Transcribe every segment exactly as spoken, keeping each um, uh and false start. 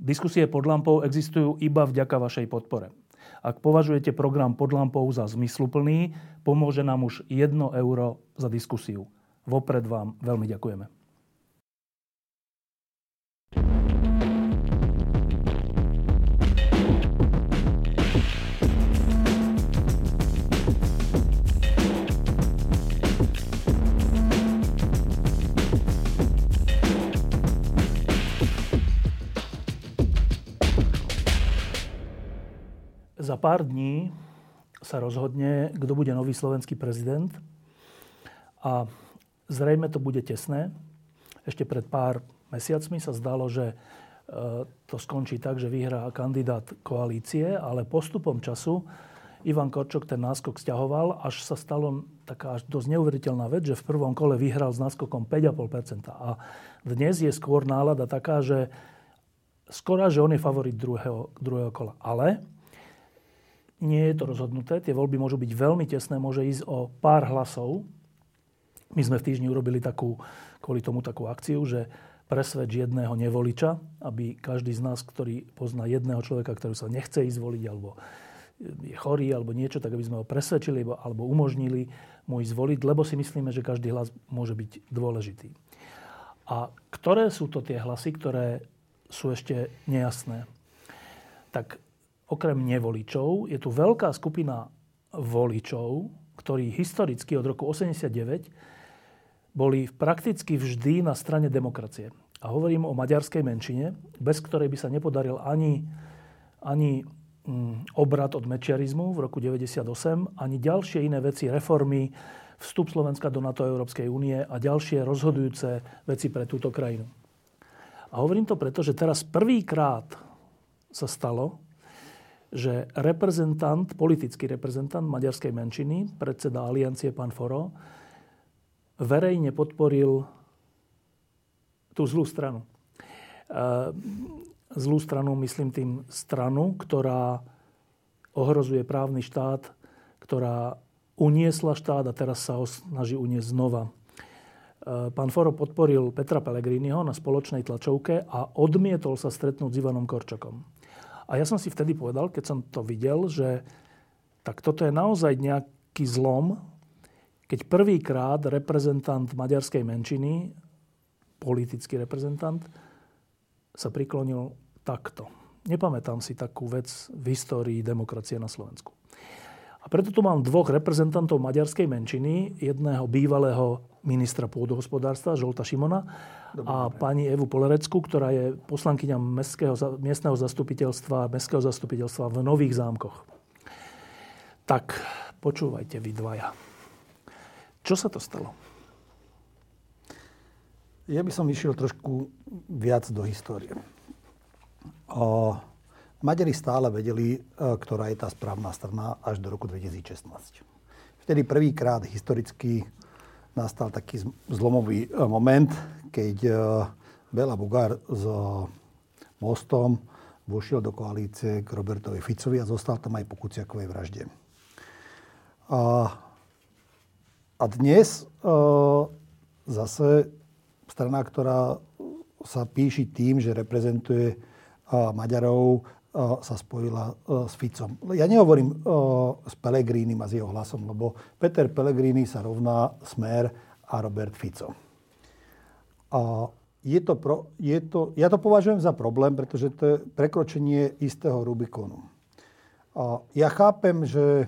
Diskusie pod lampou existujú iba vďaka vašej podpore. Ak považujete program Pod lampou za zmysluplný, pomôže nám už jedno euro za diskusiu. Vopred vám veľmi ďakujeme. Za pár dní sa rozhodne, kto bude nový slovenský prezident a zrejme to bude tesné. Ešte pred pár mesiacmi sa zdalo, že to skončí tak, že vyhrá kandidát koalície, ale postupom času Ivan Korčok ten náskok sťahoval, až sa stalo taká až dosť neuveriteľná vec, že v prvom kole vyhral s náskokom päť celá päť percenta. A dnes je skôr nálada taká, že skoro, že on je favorit druhého, druhého kola. Ale nie je to rozhodnuté. Tie voľby môžu byť veľmi tesné, môže ísť o pár hlasov. My sme v týždni urobili takú, kvôli tomu takú akciu, že presvedč jedného nevoliča, aby každý z nás, ktorý pozná jedného človeka, ktorý sa nechce ísť voliť, alebo je chorý, alebo niečo, tak aby sme ho presvedčili, alebo umožnili mu ísť voliť, lebo si myslíme, že každý hlas môže byť dôležitý. A ktoré sú to tie hlasy, ktoré sú ešte nejasné? Tak okrem nevoličov je tu veľká skupina voličov, ktorí historicky od roku osemdesiatdeväť boli prakticky vždy na strane demokracie. A hovorím o maďarskej menšine, bez ktorej by sa nepodaril ani, ani mm, obrat od mečiarizmu v roku deväťdesiatosem, ani ďalšie iné veci, reformy, vstup Slovenska do NATO a Európskej únie a ďalšie rozhodujúce veci pre túto krajinu. A hovorím to preto, že teraz prvýkrát sa stalo, že reprezentant, politický reprezentant maďarskej menšiny, predseda aliancie pán Foro, verejne podporil tú zlú stranu. Zlú stranu, myslím tým stranu, ktorá ohrozuje právny štát, ktorá uniesla štát a teraz sa ho snaží uniesť znova. Pán Foro podporil Petra Pellegriniho na spoločnej tlačovke a odmietol sa stretnúť s Ivanom Korčokom. A ja som si vtedy povedal, keď som to videl, že tak toto je naozaj nejaký zlom, keď prvýkrát reprezentant maďarskej menšiny, politický reprezentant, sa priklonil takto. Nepamätám si takú vec v histórii demokracie na Slovensku. A preto tu mám dvoch reprezentantov maďarskej menšiny, jedného bývalého ministra pôdohospodárstva, Zsolta Šimona, Dobre, a dobre. pani Evu Polereckú, ktorá je poslankyňa mestského, miestneho zastupiteľstva, mestského zastupiteľstva v Nových Zámkoch. Tak, počúvajte vy dvaja. Čo sa to stalo? Ja by som išiel trošku viac do histórie. O, Maďari stále vedeli, ktorá je tá správna strana až do roku dvetisícšestnásť. Vtedy prvýkrát historicky nastal taký zlomový moment, keď Béla Bugár s Mostom vošiel do koalície k Robertovi Ficovi a zostal tam aj po Kuciakovej vražde. A, a dnes zase strana, ktorá sa píši tým, že reprezentuje Maďarov, sa spojila s Ficom. Ja nehovorím s Pellegrinim a s jeho hlasom, lebo Peter Pellegrini sa rovná Smer a Robert Fico. Je to pro, je to, ja to považujem za problém, pretože to je prekročenie istého Rubikonu. Ja chápem, že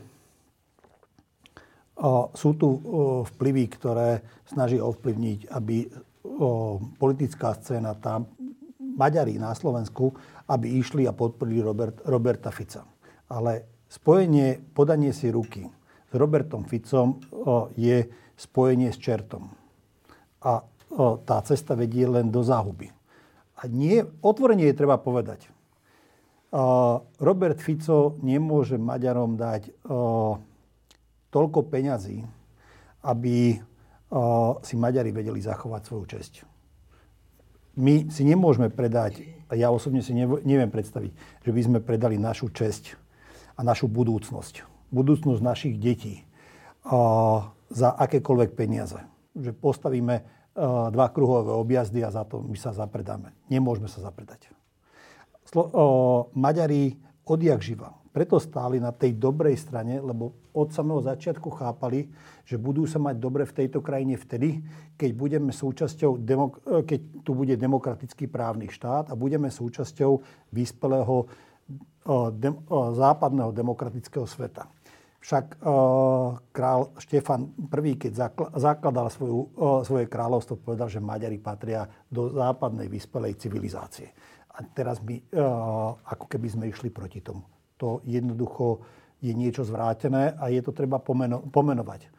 sú tu vplyvy, ktoré snaží ovplyvniť, aby politická scéna tam, Maďari na Slovensku, aby išli a podporili Robert, Roberta Fica. Ale spojenie, podanie si ruky s Robertom Ficom o, je spojenie s čertom. A o, tá cesta vedie len do záhuby. A nie, otvorene je treba povedať. O, Robert Fico nemôže Maďarom dať o, toľko peňazí, aby o, si Maďari vedeli zachovať svoju česť. My si nemôžeme predať, a ja osobne si neviem predstaviť, že by sme predali našu česť a našu budúcnosť. Budúcnosť našich detí uh, za akékoľvek peniaze. Že postavíme uh, dva kruhové objazdy a za to my sa zapredáme. Nemôžeme sa zapredať. Slo- o, Maďari odjak živa. Preto stáli na tej dobrej strane, lebo od samého začiatku chápali, že budú sa mať dobre v tejto krajine vtedy, keď budeme súčasťou, demok- keď tu bude demokratický právny štát a budeme súčasťou vyspelého o, dem- o, západného demokratického sveta. Však o, král Štefan I, keď zakl- zakladal svoju, o, svoje kráľovstvo, povedal, že Maďari patria do západnej vyspelej civilizácie. A teraz my o, ako keby sme išli proti tomu. To jednoducho je niečo zvrátené a je to treba pomeno- pomenovať.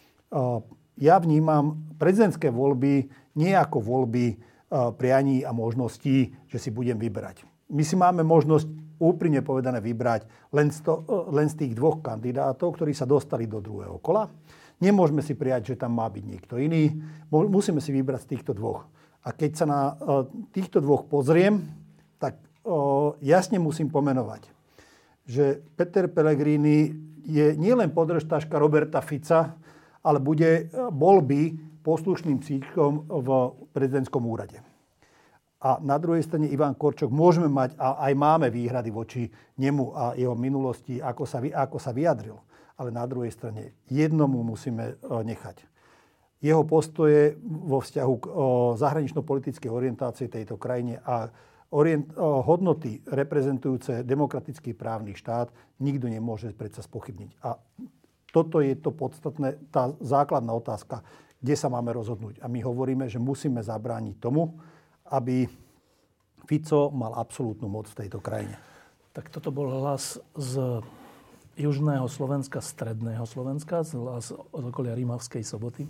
Ja vnímam prezidentské voľby nie ako voľby prianí a možností, že si budem vyberať. My si máme možnosť úprimne povedané vybrať len z, to, len z tých dvoch kandidátov, ktorí sa dostali do druhého kola. Nemôžeme si prijať, že tam má byť niekto iný. Musíme si vybrať z týchto dvoch. A keď sa na týchto dvoch pozriem, tak jasne musím pomenovať, že Peter Pellegrini je nielen podržtaška Roberta Fica, ale bude, bol by poslušným psíčkom v prezidentskom úrade. A na druhej strane Ivan Korčok môžeme mať, a aj máme výhrady voči nemu a jeho minulosti, ako sa, ako sa vyjadril. Ale na druhej strane jednomu musíme nechať. Jeho postoje vo vzťahu k zahranično-politickej orientácii tejto krajine a Orient, hodnoty reprezentujúce demokratický právny štát nikto nemôže predsa spochybniť. A toto je to podstatné, tá základná otázka, kde sa máme rozhodnúť. A my hovoríme, že musíme zabrániť tomu, aby Fico mal absolútnu moc v tejto krajine. Tak toto bol hlas z južného Slovenska, stredného Slovenska, hlas od okolia Rímavskej Soboty.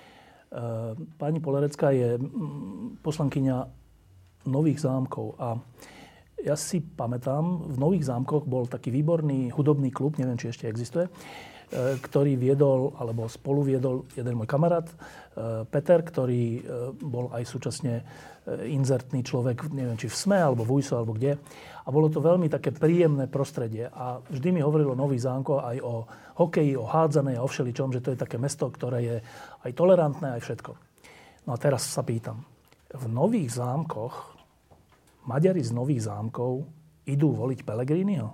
Pani Polerecká je poslankyňa Nových Zámkov. A ja si pamätám, v Nových Zámkoch bol taký výborný hudobný klub, neviem, či ešte existuje, ktorý viedol, alebo spolu viedol jeden môj kamarát, Peter, ktorý bol aj súčasne inzertný človek, neviem, či v SME, alebo v UJSO, alebo kde. A bolo to veľmi také príjemné prostredie. A vždy mi hovorilo Nový Zámko aj o hokeji, o hádzanej a o všeličom, že to je také mesto, ktoré je aj tolerantné, aj všetko. No a teraz sa pýtam. V Nových Zámkoch, Maďari z Nových Zámkov idú voliť Pellegriniho?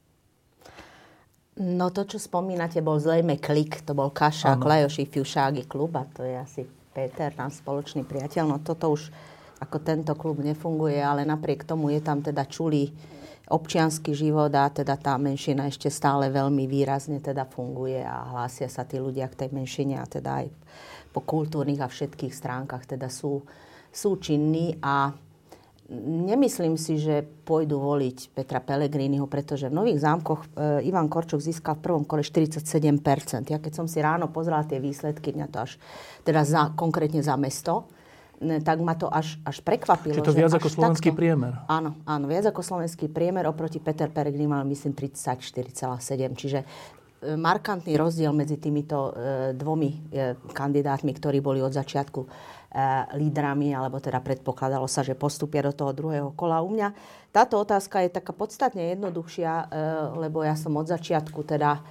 No to, čo spomínate, bol zrejme Klik. To bol Kašák, Lajoši, Fiušágy klub a to je asi Peter, náš spoločný priateľ. No toto už ako tento klub nefunguje, ale napriek tomu je tam teda čulý občiansky život a teda tá menšina ešte stále veľmi výrazne teda funguje a hlásia sa tí ľudia k tej menšine a teda aj po kultúrnych a všetkých stránkach teda sú sú činní a nemyslím si, že pôjdu voliť Petra Pellegriniho, pretože v Nových Zámkoch e, Ivan Korčok získal v prvom kole štyridsaťsedem percent. Ja keď som si ráno pozrela tie výsledky, mňa to až, teda za, konkrétne za mesto, ne, tak ma to až, až prekvapilo. Čiže to viac ako slovenský takto, priemer. Áno, áno, viac ako slovenský priemer, oproti Peter Pellegrini mal myslím tridsaťštyri celá sedem. Čiže e, markantný rozdiel medzi týmito e, dvomi e, kandidátmi, ktorí boli od začiatku lídrami, alebo teda predpokladalo sa, že postupia do toho druhého kola. U mňa táto otázka je taká podstatne jednoduchšia, lebo ja som od začiatku teda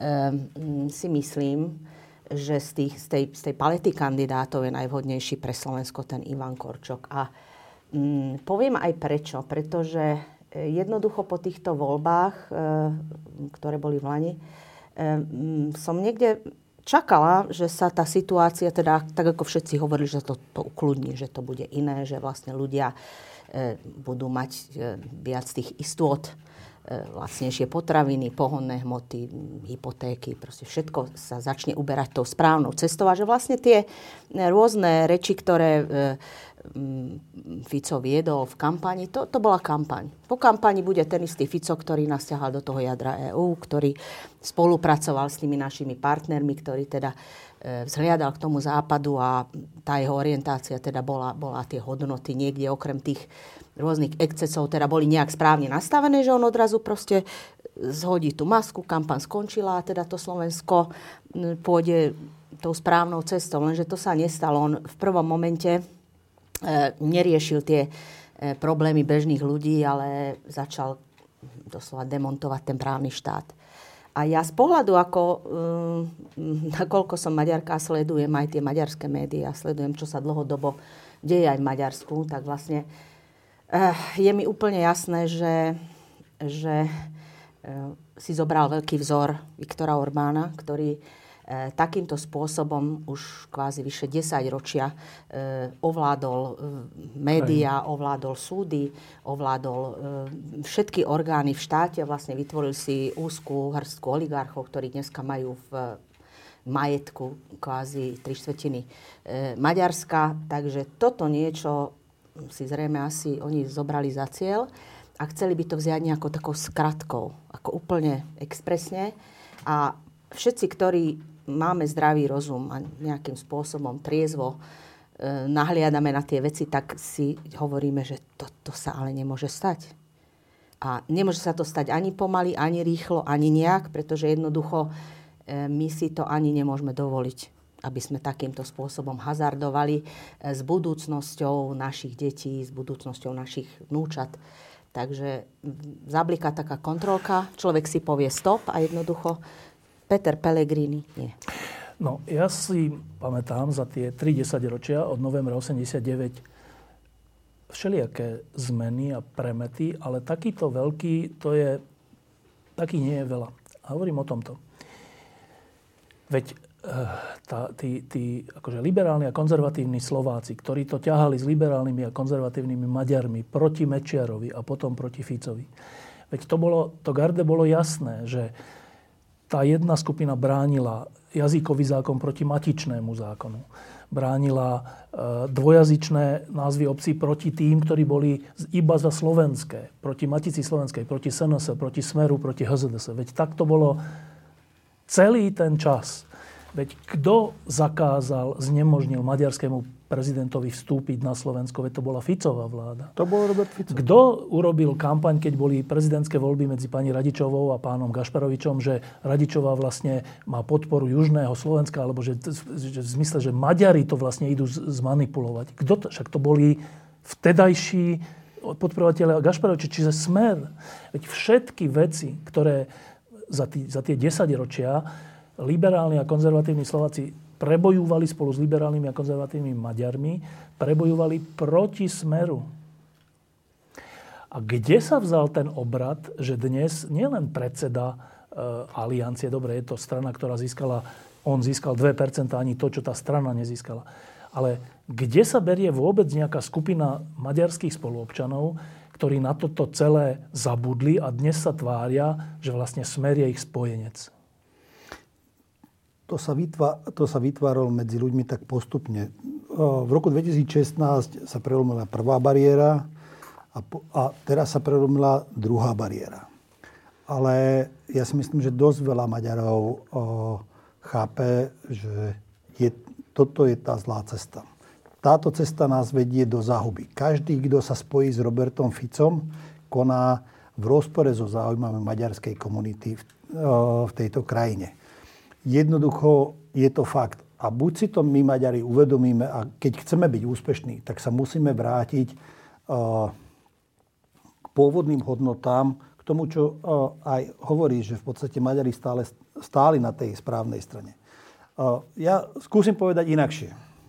si myslím, že z, tých, z, tej, z tej palety kandidátov je najvhodnejší pre Slovensko ten Ivan Korčok. A um, poviem aj prečo. Pretože jednoducho po týchto voľbách, ktoré boli v Lani, um, som niekde čakala, že sa tá situácia, teda tak ako všetci hovorili, že to, to ukludní, že to bude iné, že vlastne ľudia e, budú mať e, viac tých istôt, e, lacnejšie potraviny, pohonné hmoty, hypotéky, proste všetko sa začne uberať tou správnou cestou a že vlastne tie rôzne reči, ktoré e, Fico viedol v kampani, to, to bola kampaň. Po kampani bude ten istý Fico, ktorý nás ťahal do toho jadra EÚ, ktorý spolupracoval s tými našimi partnermi, ktorý teda e, vzhliadal k tomu západu a tá jeho orientácia teda bola, bola tie hodnoty niekde okrem tých rôznych excesov, teda boli nejak správne nastavené, že on odrazu proste zhodí tú masku, kampaň skončila a teda to Slovensko pôjde tou správnou cestou. Lenže to sa nestalo. On v prvom momente neriešil tie problémy bežných ľudí, ale začal doslova demontovať ten právny štát. A ja z pohľadu, ako nakoľko som Maďarka, sledujem aj tie maďarské médiá, sledujem, čo sa dlhodobo deje aj v Maďarsku, tak vlastne Je mi úplne jasné, že, že si zobral veľký vzor Viktora Orbána, ktorý takýmto spôsobom už kvázi vyše desať ročia ovládol médiá, ovládol súdy, ovládol všetky orgány v štáte. Vlastne vytvoril si úzkú hrstku oligarchov, ktorí dneska majú v majetku kvázi tri štvrtiny Maďarska. Takže toto niečo si zrejme asi oni zobrali za cieľ a chceli by to vziať nejakou takou skratkou, ako úplne expresne. A všetci, ktorí máme zdravý rozum a nejakým spôsobom triezvo e, nahliadame na tie veci, tak si hovoríme, že to, to sa ale nemôže stať. A nemôže sa to stať ani pomaly, ani rýchlo, ani nejak, pretože jednoducho e, my si to ani nemôžeme dovoliť, aby sme takýmto spôsobom hazardovali e, s budúcnosťou našich detí, s budúcnosťou našich vnúčat. Takže zabliká taká kontrolka, človek si povie stop a jednoducho Peter Pellegrini nie. No, ja si pamätám za tie tri desaťročia od novembra osemdesiatdeväť všelijaké zmeny a premety, ale takýto veľký, to je, taký nie je veľa. A hovorím o tomto. Veď tá, tí, tí akože liberálni a konzervatívni Slováci, ktorí to ťahali s liberálnymi a konzervatívnymi Maďarmi proti Mečiarovi a potom proti Ficovi. Veď to, bolo, to garde bolo jasné, že tá jedna skupina bránila jazykový zákon proti matičnému zákonu. Bránila e, dvojazyčné názvy obcí proti tým, ktorí boli iba za slovenské. Proti Matici slovenskej, proti es en es, proti Smeru, proti há zet es. Veď tak to bolo celý ten čas. Veď kto zakázal, znemožnil maďarskému prezidentovi vstúpiť na Slovensko? Veď to bola Ficová vláda. To bol Robert Fico. Kto urobil kampaň, keď boli prezidentské voľby medzi pani Radičovou a pánom Gašparovičom, že Radičová vlastne má podporu južného Slovenska, alebo že, že v zmysle, že Maďari to vlastne idú zmanipulovať. Kto to? Však to boli vtedajší podporovatelia Gašparoviča, čiže Smer. Veď všetky veci, ktoré za, tý, za tie desaťročia liberálni a konzervatívni Slováci prebojúvali spolu s liberálnymi a konzervatívnymi Maďarmi, prebojúvali proti Smeru. A kde sa vzal ten obrat, že dnes nielen predseda e, aliancie, dobre, je to strana, ktorá získala, on získal dve percentá, ani to, čo tá strana nezískala. Ale kde sa berie vôbec nejaká skupina maďarských spoluobčanov, ktorí na toto celé zabudli a dnes sa tvária, že vlastne Smer je ich spojenec? To sa, vytvá, to sa vytváralo medzi ľuďmi tak postupne. V roku dvetisícšestnásť sa prelomila prvá bariéra a, po, a teraz sa prelomila druhá bariéra. Ale ja si myslím, že dosť veľa Maďarov o, chápe, že je, toto je tá zlá cesta. Táto cesta nás vedie do záhuby. Každý, kto sa spojí s Robertom Ficom, koná v rozpore so záujmami maďarskej komunity v, o, v tejto krajine. Jednoducho je to fakt. A buď si to my, Maďari, uvedomíme a keď chceme byť úspešní, tak sa musíme vrátiť uh, k pôvodným hodnotám, k tomu, čo uh, aj hovorí, že v podstate Maďari stále stáli na tej správnej strane. Uh, ja skúsim povedať inakšie.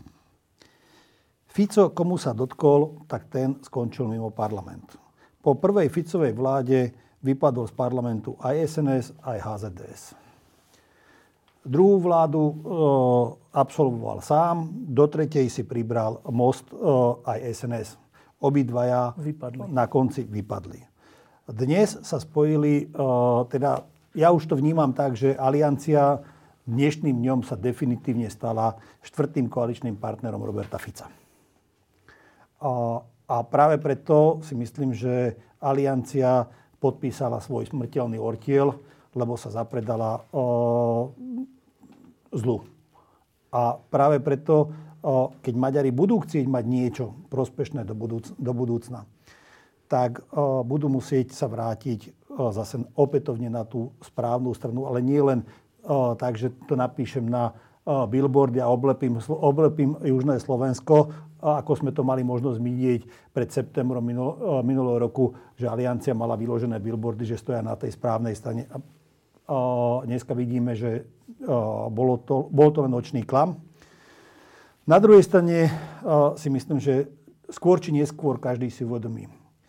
Fico, komu sa dotkol, tak ten skončil mimo parlament. Po prvej Ficovej vláde vypadol z parlamentu aj es en es, aj há zet dé es. Druhú vládu e, absolvoval sám, do tretej si pribral Most e, aj es en es. Obidvaja vypadli. Na konci vypadli. Dnes sa spojili, e, teda ja už to vnímam tak, že Aliancia dnešným dňom sa definitívne stala štvrtým koaličným partnerom Roberta Fica. A, a práve preto si myslím, že Aliancia podpísala svoj smrteľný ortiel, lebo sa zapredala o, zlu. A práve preto, o, keď Maďari budú chcieť mať niečo prospešné do, budúc, do budúcna, tak o, budú musieť sa vrátiť o, zase opätovne na tú správnu stranu, ale nie len o, tak, že to napíšem na o, billboardy a oblepím, oblepím Južné Slovensko, ako sme to mali možnosť vidieť pred septembrom minul, minulého roku, že Aliancia mala vyložené billboardy, že stoja na tej správnej strane. A, a dneska vidíme, že a, bolo, to, bol to len očný klam. Na druhej strane a, si myslím, že skôr či neskôr každý si uvedomí.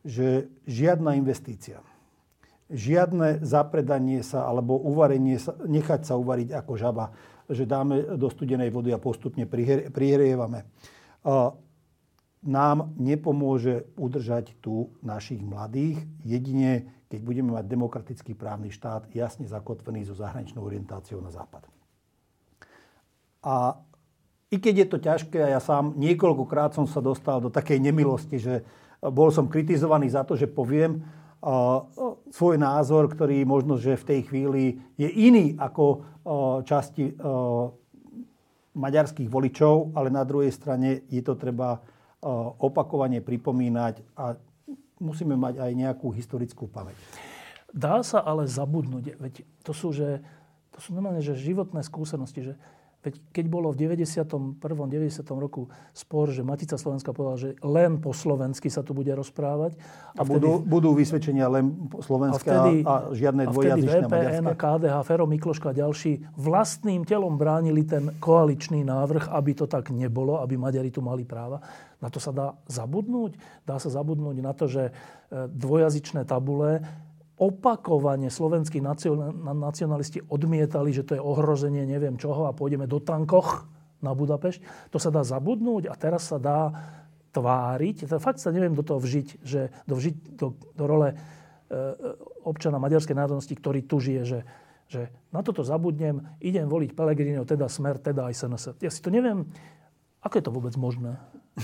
že žiadna investícia, žiadne zapredanie sa alebo uvarenie sa, nechať sa uvariť ako žaba, že dáme do studenej vody a postupne prihrievame, nám nepomôže udržať tu našich mladých. Jedine, keď budeme mať demokratický právny štát jasne zakotvený so zahraničnou orientáciou na západ. A i keď je to ťažké, a ja sám niekoľkokrát som sa dostal do takej nemilosti, že bol som kritizovaný za to, že poviem uh, svoj názor, ktorý možno, že v tej chvíli je iný ako uh, časti uh, maďarských voličov, ale na druhej strane je to treba opakovane pripomínať a musíme mať aj nejakú historickú pamäť. Dá sa ale zabudnúť. Veď to sú, že, to sú normálne že životné skúsenosti. Že, veď keď bolo v deväťdesiatom prvom deväťdesiatom roku spor, že Matica Slovenska povedala, že len po slovensky sa tu bude rozprávať. A, a vtedy, budú, budú vysvedčenia len slovenské a, vtedy, a žiadne dvojjazyčné maďarské. A vtedy vé pé en, ká dé há, Fero Mikloško a ďalší vlastným telom bránili ten koaličný návrh, aby to tak nebolo, aby Maďari tu mali práva. Na to sa dá zabudnúť? Dá sa zabudnúť na to, že dvojazyčné tabule opakovane slovenskí nacionalisti odmietali, že to je ohrozenie neviem čoho a pôjdeme do tankoch na Budapešť. To sa dá zabudnúť a teraz sa dá tváriť. Fakt sa neviem do toho vžiť, že do, vžiť do, do role e, občana maďarskej národnosti, ktorý tu žije, že, že na toto zabudnem, idem voliť Pellegriniho, teda Smer, teda aj es en es. Ja si to neviem, ako je to vôbec možné?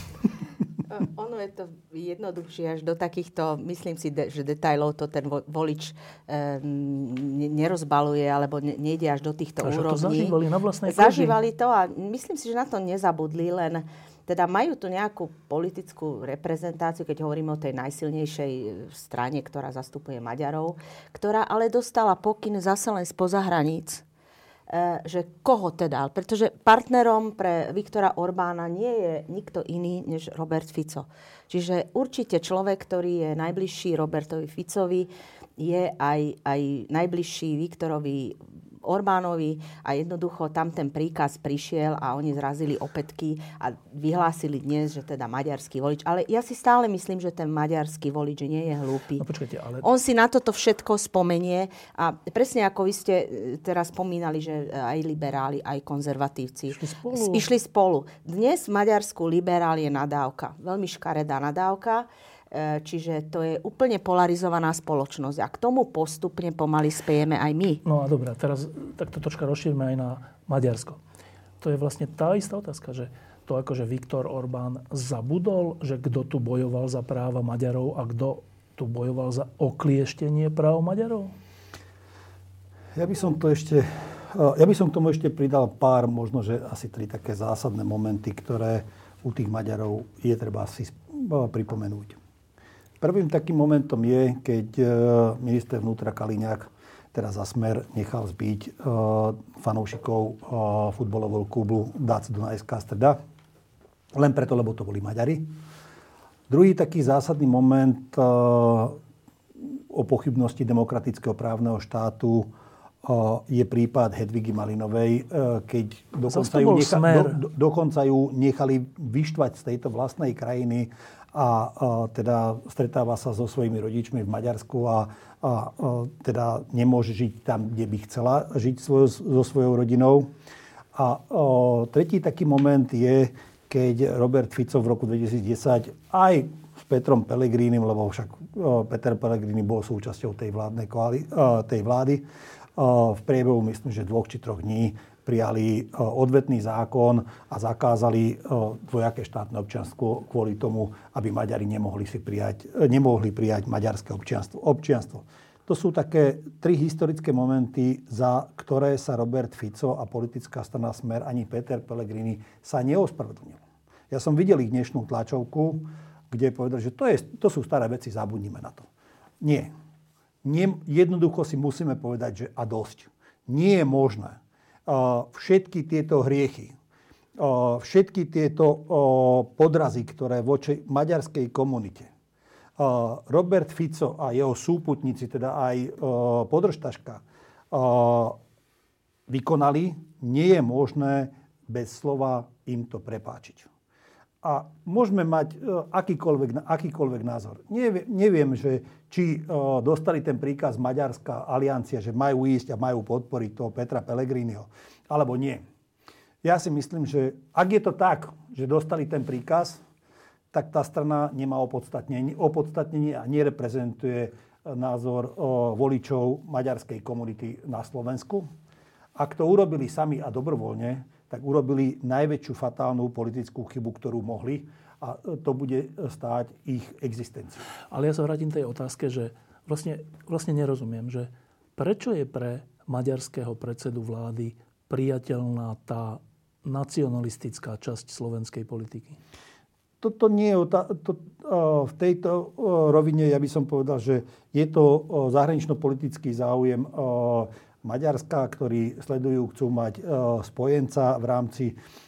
Ono je to jednoduchšie až do takýchto, myslím si, de, že detailov to ten volič e, nerozbaluje alebo ne, nejde až do týchto až úrovní. To zažívali na vlastnej koži. Zažívali to a myslím si, že na to nezabudli, len teda majú tu nejakú politickú reprezentáciu, keď hovoríme o tej najsilnejšej strane, ktorá zastupuje Maďarov, ktorá ale dostala pokyn zase len spoza hraníc, že koho teda, pretože partnerom pre Viktora Orbána nie je nikto iný než Robert Fico. Čiže určite človek, ktorý je najbližší Robertovi Ficovi, je aj, aj najbližší Viktorovi Orbánovi a jednoducho tam ten príkaz prišiel a oni zrazili opätky a vyhlásili dnes, že teda maďarský volič. Ale ja si stále myslím, že ten maďarský volič nie je hlúpy. No počkajte, ale... On si na toto všetko spomenie a presne ako vy ste teraz spomínali, že aj liberáli, aj konzervatívci išli spolu. Išli spolu. Dnes v Maďarsku liberál je nadávka. Veľmi škaredá nadávka. Čiže to je úplne polarizovaná spoločnosť. A k tomu postupne pomaly spiejeme aj my. No a dobré, teraz takto troška rozšírme aj na Maďarsko. To je vlastne tá istá otázka, že to akože Viktor Orbán zabudol, že kto tu bojoval za práva Maďarov a kto tu bojoval za oklieštenie práv Maďarov? Ja by som to ešte... Ja by som k tomu ešte pridal pár, možno, že asi tri také zásadné momenty, ktoré u tých Maďarov je treba si pripomenúť. Prvým takým momentom je, keď minister vnútra Kaliňák, teraz za Smer, nechal zbiť fanúšikov futbalového klubu Dác Dunajská Streda. Len preto, lebo to boli Maďari. Druhý taký zásadný moment o pochybnosti demokratického právneho štátu je prípad Hedvigy Malinovej, keď dokonca ju, necha, do, do, dokonca ju nechali vyštvať z tejto vlastnej krajiny a, a teda stretáva sa so svojimi rodičmi v Maďarsku a, a, a teda nemôže žiť tam, kde by chcela žiť svojo, so svojou rodinou. A o, tretí taký moment je, keď Robert Fico v roku dvetisícdesať aj s Petrom Pellegrinim, lebo však o, Peter Pellegrini bol súčasťou tej, vládnej koali, o, tej vlády, o, v priebehu, myslím, že dvoch či troch dní prijali odvetný zákon a zakázali dvojaké štátne občianstvo kvôli tomu, aby Maďari nemohli si prijať, nemohli prijať maďarské občianstvo. občianstvo. To sú také tri historické momenty, za ktoré sa Robert Fico a politická strana Smer ani Peter Pellegrini sa neospravedlnil. Ja som videl ich dnešnú tlačovku, kde povedal, že to, je, to sú staré veci, zabudnime na to. Nie. Nie. Jednoducho si musíme povedať, že a dosť. Nie je možné všetky tieto hriechy, všetky tieto podrazy, ktoré voči maďarskej komunite Robert Fico a jeho súputníci, teda aj Podržtaška, vykonali, nie je možné bez slova im to prepáčiť. A môžeme mať akýkoľvek, akýkoľvek názor. Neviem, neviem, že či dostali ten príkaz Maďarská aliancia, že majú ísť a majú podporiť toho Petra Pellegriniho, alebo nie. Ja si myslím, že ak je to tak, že dostali ten príkaz, tak tá strana nemá opodstatnenie, opodstatnenie a nereprezentuje názor voličov maďarskej komunity na Slovensku. Ak to urobili sami a dobrovoľne, tak urobili najväčšiu fatálnu politickú chybu, ktorú mohli, a to bude stáť ich existenciu. Ale ja sa vrátim tej otázke, že vlastne, vlastne nerozumiem, že prečo je pre maďarského predsedu vlády priateľná tá nacionalistická časť slovenskej politiky? Toto nie je, to, v tejto rovine ja by som povedal, že je to zahranično-politický záujem Maďarska, ktorí sledujú, chcú mať spojenca v rámci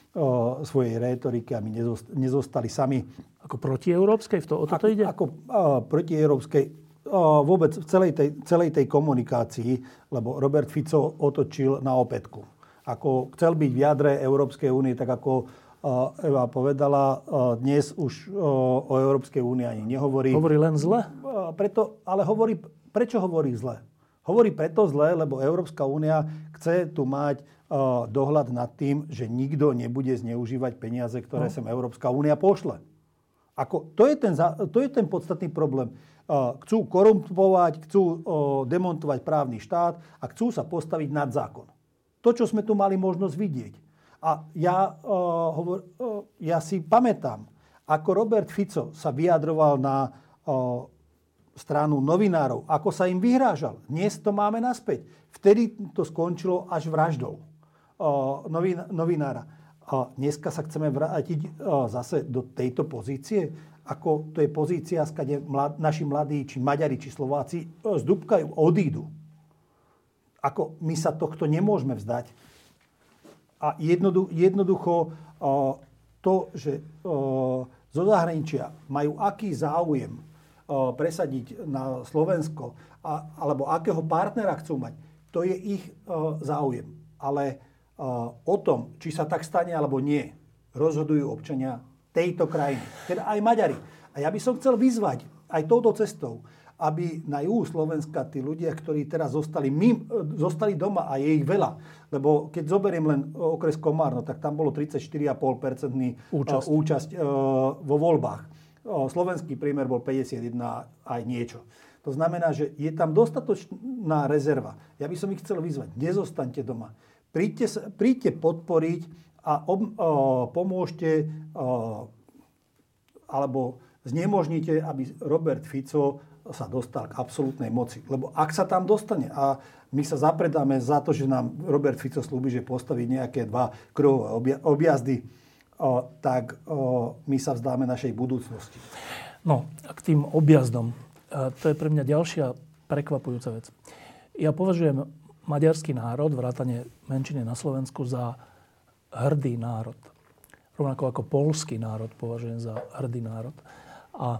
svojej rétoriky, aby nezostali sami. Ako protieurópskej? V to, o toto ide? Ako protieurópskej vôbec v celej tej, celej tej komunikácii, lebo Robert Fico otočil na opätku. Ako chcel byť v jadre Európskej únie, tak ako Eva povedala, dnes už o Európskej únii ani nehovorí. Hovorí len zle? Preto, ale hovorí, prečo hovorí zle? Hovorí preto zle, lebo Európska únia chce tu mať uh, dohľad nad tým, že nikto nebude zneužívať peniaze, ktoré no. sem Európska únia pošle. Ako, to, je ten, to je ten podstatný problém. Uh, chcú korumpovať, chcú uh, demontovať právny štát a chcú sa postaviť nad zákon. To, čo sme tu mali možnosť vidieť. A ja, uh, hovor, uh, ja si pamätám, ako Robert Fico sa vyjadroval na uh, stranu novinárov, ako sa im vyhrážal. Dnes to máme naspäť. Vtedy to skončilo až vraždou uh, novin, novinára. A dneska sa chceme vrátiť uh, zase do tejto pozície, ako to je pozícia, skade mlad, naši mladí, či Maďari, či Slováci uh, zdúbkajú, odídu. Ako my sa tohto nemôžeme vzdať. A jednoducho, jednoducho uh, to, že uh, zo zahraničia majú aký záujem presadiť na Slovensko, a, alebo akého partnera chcú mať, to je ich uh, záujem. Ale uh, o tom, či sa tak stane alebo nie, rozhodujú občania tejto krajiny. Teda aj Maďari. A ja by som chcel vyzvať aj touto cestou, aby na juhu Slovenska tí ľudia, ktorí teraz zostali, mým, zostali doma, a je ich veľa, lebo keď zoberiem len okres Komárno, tak tam bolo tridsaťštyri celá päť percent účasť, uh, účasť uh, vo voľbách. Slovenský priemer bol päťdesiatjeden aj niečo. To znamená, že je tam dostatočná rezerva. Ja by som ich chcel vyzvať. Nezostaňte doma. Príďte, príďte podporiť a ob, o, pomôžte o, alebo znemožnite, aby Robert Fico sa dostal k absolútnej moci. Lebo ak sa tam dostane a my sa zapredáme za to, že nám Robert Fico slúbi, že postaví nejaké dva kruhové objazdy, O, tak o, my sa vzdáme našej budúcnosti. No, k tým objazdom. To je pre mňa ďalšia prekvapujúca vec. Ja považujem maďarský národ, vrátane menšiny na Slovensku, za hrdý národ. Rovnako ako poľský národ považujem za hrdý národ. A e,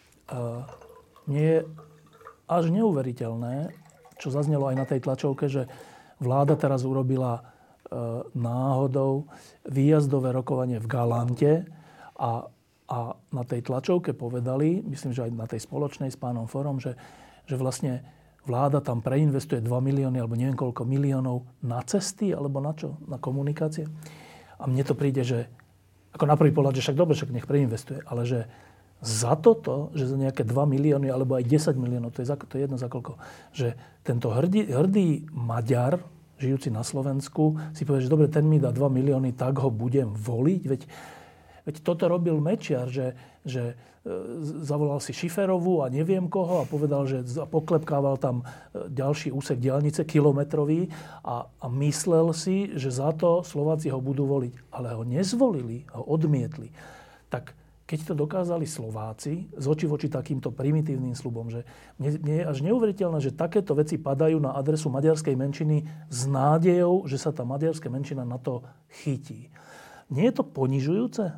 mne je až neuveriteľné, čo zaznelo aj na tej tlačovke, že vláda teraz urobila náhodou výjazdové rokovanie v Galante a, a na tej tlačovke povedali, myslím, že aj na tej spoločnej s pánom Forom, že, že vlastne vláda tam preinvestuje dva milióny alebo neviem koľko miliónov na cesty alebo na čo? Na komunikácie. A mne to príde, že ako na prvý pohľad, že však dobre, však nech preinvestuje, ale že za toto, že za nejaké dva milióny alebo aj desať miliónov, to je, za, to je jedno za koľko, že tento hrdý, hrdý Maďar, žijúci na Slovensku, si povie, že dobre, ten mi dá dva milióny, tak ho budem voliť. Veď, veď toto robil Mečiar, že, že e, zavolal si Šiferovú a neviem koho a povedal, že poklepkával tam ďalší úsek diaľnice kilometrový a, a myslel si, že za to Slováci ho budú voliť. Ale ho nezvolili, ho odmietli. Tak keď to dokázali Slováci z oči v oči takýmto primitívnym sľubom, že mne, mne je až neuveriteľné, že takéto veci padajú na adresu maďarskej menšiny s nádejou, že sa tá maďarská menšina na to chytí. Nie je to ponižujúce?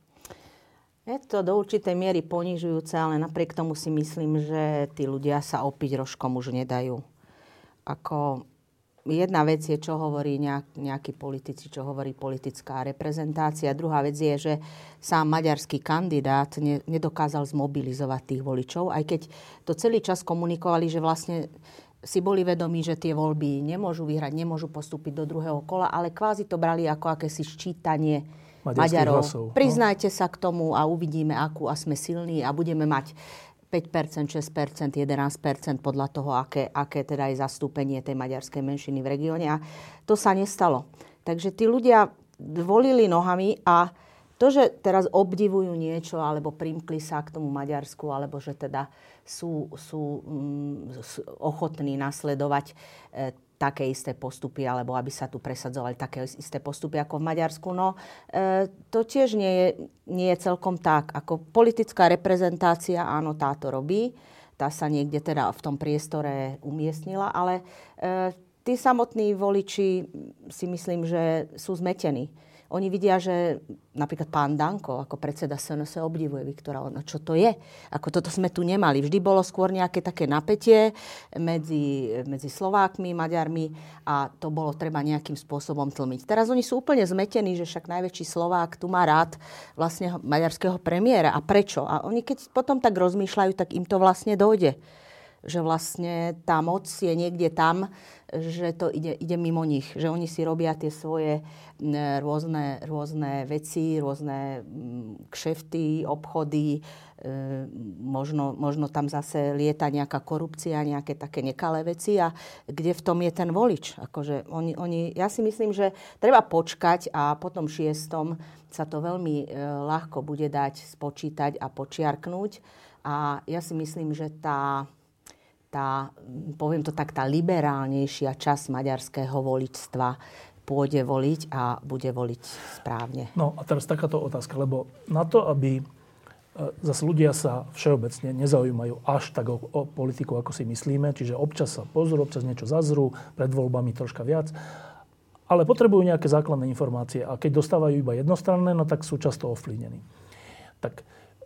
Je to do určitej miery ponižujúce, ale napriek tomu si myslím, že tí ľudia sa opiť rožkom už nedajú. Ako jedna vec je, čo hovorí nejak, nejakí politici, čo hovorí politická reprezentácia. Druhá vec je, že sám maďarský kandidát ne, nedokázal zmobilizovať tých voličov, aj keď to celý čas komunikovali, že vlastne si boli vedomí, že tie voľby nemôžu vyhrať, nemôžu postúpiť do druhého kola, ale kvázi to brali ako akési ščítanie Maďarov. Hlasov. Priznajte sa k tomu a uvidíme, akú a sme silní a budeme mať päť percent, šesť percent, jedenásť percent podľa toho, aké, aké teda je zastúpenie tej maďarskej menšiny v regióne. A to sa nestalo. Takže tí ľudia volili nohami a to, že teraz obdivujú niečo alebo primkli sa k tomu Maďarsku, alebo že teda sú, sú mm, ochotní nasledovať e, také isté postupy, alebo aby sa tu presadzovali také isté postupy ako v Maďarsku. No, e, to tiež nie je, nie je celkom tak. Ako politická reprezentácia, áno, táto robí. Tá sa niekde teda v tom priestore umiestnila, ale e, tí samotní voliči si myslím, že sú zmetení. Oni vidia, že napríklad pán Danko ako predseda es en es obdivuje Viktora Orbána. Čo to je? Ako toto sme tu nemali. Vždy bolo skôr nejaké také napätie medzi, medzi Slovákmi, Maďarmi a to bolo treba nejakým spôsobom tlmiť. Teraz oni sú úplne zmetení, že však najväčší Slovák tu má rád vlastne maďarského premiéra. A prečo? A oni keď potom tak rozmýšľajú, tak im to vlastne dojde. Že vlastne tá moc je niekde tam, že to ide, ide mimo nich. Že oni si robia tie svoje rôzne, rôzne veci, rôzne kšefty, obchody. Možno, možno tam zase lieta nejaká korupcia, nejaké také nekalé veci. A kde v tom je ten volič? Akože oni, oni, ja si myslím, že treba počkať a potom šiestom sa to veľmi ľahko bude dať spočítať a počiarknúť. A ja si myslím, že tá... tá, poviem to tak, tá liberálnejšia časť maďarského voličstva pôjde voliť a bude voliť správne. No a teraz takáto otázka, lebo na to, aby zase ľudia sa všeobecne nezaujímajú až tak o, o politiku, ako si myslíme, čiže občas sa pozrú, občas niečo zazrú, pred voľbami troška viac, ale potrebujú nejaké základné informácie a keď dostávajú iba jednostranné, no tak sú často ovplyvnení. Tak e,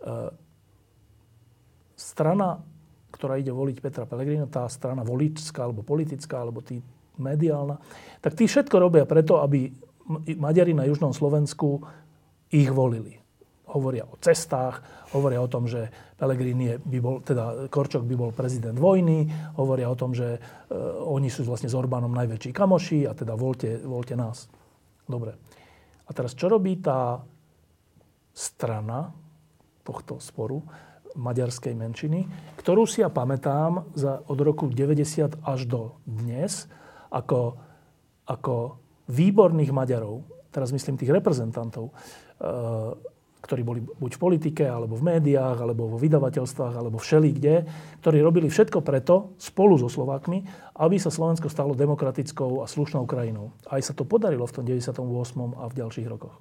strana, ktorá ide voliť Petra Pellegrina, tá strana voličská, alebo politická, alebo tí mediálna, tak tí všetko robia preto, aby Maďari na južnom Slovensku ich volili. Hovoria o cestách, hovoria o tom, že Pellegrini by bol, teda Korčok by bol prezident vojny, hovoria o tom, že e, oni sú vlastne s Orbánom najväčší kamoši a teda voľte, voľte nás. Dobre. A teraz čo robí tá strana tohto sporu maďarskej menšiny, ktorú si ja pamätám za, od roku deväťdesiat až do dnes ako, ako výborných Maďarov, teraz myslím tých reprezentantov, e, ktorí boli buď v politike, alebo v médiách, alebo vo vydavateľstvách, alebo všelikde, ktorí robili všetko preto, spolu so Slovákmi, aby sa Slovensko stalo demokratickou a slušnou krajinou. A aj sa to podarilo v tom deväťdesiatom ôsmom a v ďalších rokoch.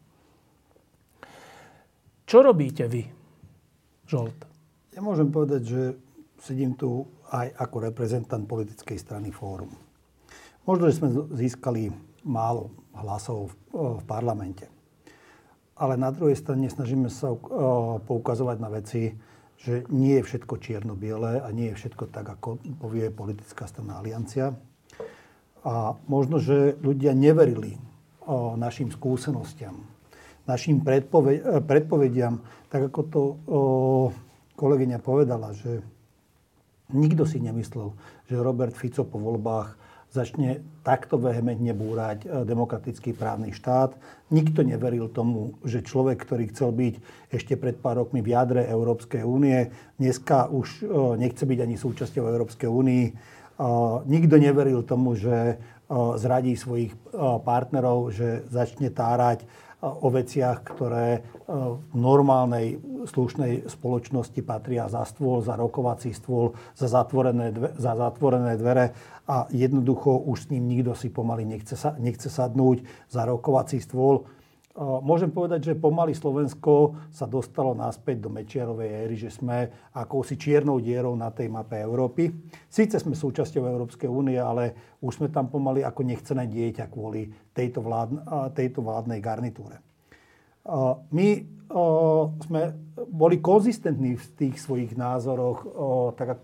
Čo robíte vy, Žolt? Ja môžem povedať, že sedím tu aj ako reprezentant politickej strany Fórum. Možno, že sme získali málo hlasov v, v parlamente. Ale na druhej strane snažíme sa poukazovať na veci, že nie je všetko čierno-biele a nie je všetko tak, ako povie politická strana Aliancia. A možno, že ľudia neverili našim skúsenostiam, našim predpove- predpovediam, tak ako to kolegyňa povedala, že nikto si nemyslel, že Robert Fico po voľbách začne takto vehementne búrať demokratický právny štát. Nikto neveril tomu, že človek, ktorý chcel byť ešte pred pár rokmi v jadre Európskej únie, dneska už nechce byť ani súčasťou Európskej únii. Nikto neveril tomu, že zradí svojich partnerov, že začne tárať o veciach, ktoré v normálnej, slušnej spoločnosti patria za stôl, za rokovací stôl, za zatvorené, dve, za zatvorené dvere a jednoducho už s ním nikto si pomaly nechce, nechce sadnúť za rokovací stôl. Môžem povedať, že pomaly Slovensko sa dostalo naspäť do Mečiarovej éry, že sme akousi čiernou dierou na tej mape Európy. Síce sme súčasťou Európskej únie, ale už sme tam pomaly ako nechcené dieťa kvôli tejto, vládne, tejto vládnej garnitúre. My sme boli konzistentní v tých svojich názoroch, tak ako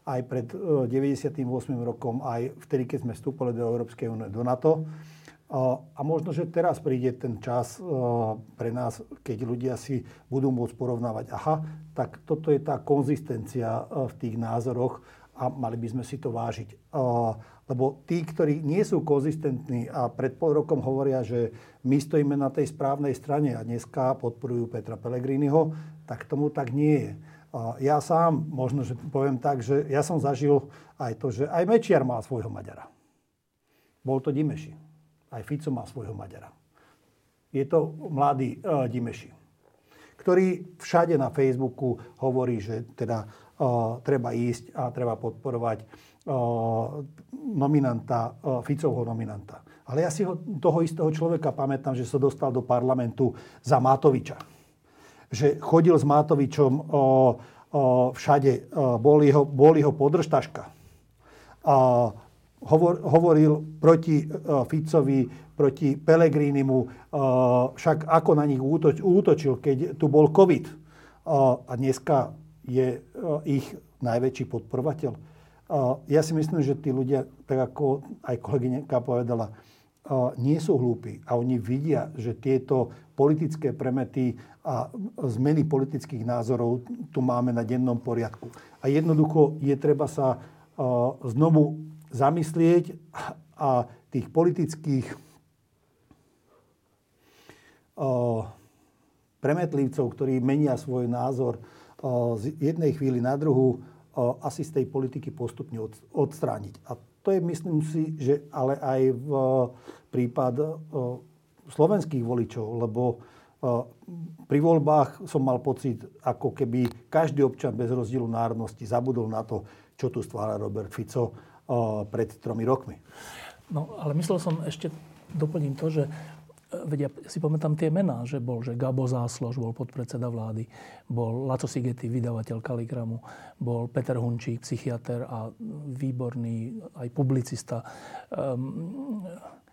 aj pred deväťdesiatym ôsmym rokom, aj vtedy, keď sme vstúpili do Európskej únie, do NATO. A možno, že teraz príde ten čas pre nás, keď ľudia si budú môcť porovnávať, aha, tak toto je tá konzistencia v tých názoroch a mali by sme si to vážiť. Lebo tí, ktorí nie sú konzistentní a pred pol rokom hovoria, že my stojíme na tej správnej strane a dneska podporujú Petra Pellegriniho, tak tomu tak nie je. Ja sám, možno, že poviem tak, že ja som zažil aj to, že aj Mečiar má svojho Maďara. Bol to Dimeši. Aj Fico má svojho Maďara. Je to mladý uh, Dimeši, ktorý všade na Facebooku hovorí, že teda uh, treba ísť a treba podporovať uh, nominanta, uh, Ficovho nominanta. Ale ja si ho, toho istého človeka pamätám, že sa dostal do parlamentu za Matoviča. Že chodil s Matovičom uh, uh, všade, uh, bol, jeho, bol jeho podržtaška. Uh, Hovor, hovoril proti uh, Ficovi, proti Pellegrinimu, uh, však ako na nich útoč, útočil, keď tu bol COVID. Uh, a dneska je uh, ich najväčší podporovateľ. Uh, ja si myslím, že tí ľudia, tak ako aj kolegyňa povedala, uh, nie sú hlúpi. A oni vidia, že tieto politické premety a zmeny politických názorov tu máme na dennom poriadku. A jednoducho je treba sa uh, znovu zamyslieť a tých politických o, premetlivcov, ktorí menia svoj názor o, z jednej chvíli na druhú, o, asi z tej politiky postupne od, odstrániť. A to je, myslím si, že ale aj v prípad o, slovenských voličov, lebo o, pri voľbách som mal pocit, ako keby každý občan bez rozdielu národnosti zabudol na to, čo tu stvára Robert Fico pred tromi rokmi. No, ale myslel som, ešte doplním to, že vedia, si pamätám tie mená, že bol, že Gabo Záslož bol podpredseda vlády, bol Laco Sigeti, vydavateľ Kaligramu, bol Peter Hunčík, psychiater a výborný aj publicista, um,